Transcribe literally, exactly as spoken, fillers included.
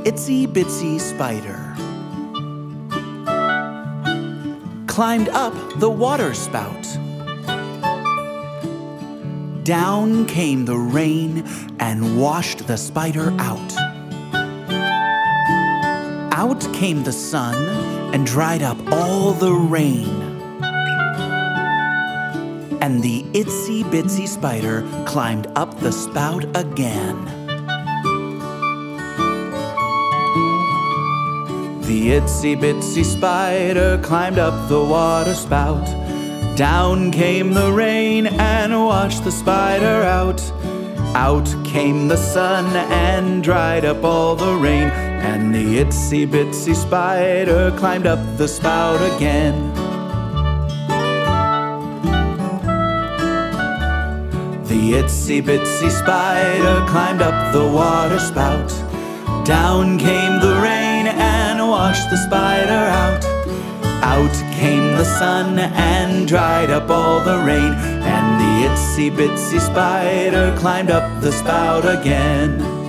itsy bitsy spider climbed up the water spout. Down came the rain and washed the spider out. Out came the sun and dried up all the rain. And the itsy bitsy spider climbed up the spout again. The itsy bitsy spider climbed up the water spout. Down came the rain and washed the spider out. Out came the sun and dried up all the rain. And the itsy bitsy spider climbed up the spout again. The itsy bitsy spider climbed up the water spout. Down came the rain and washed the spider out. Out came the sun and dried up all the rain. And the itsy bitsy spider climbed up the spout again.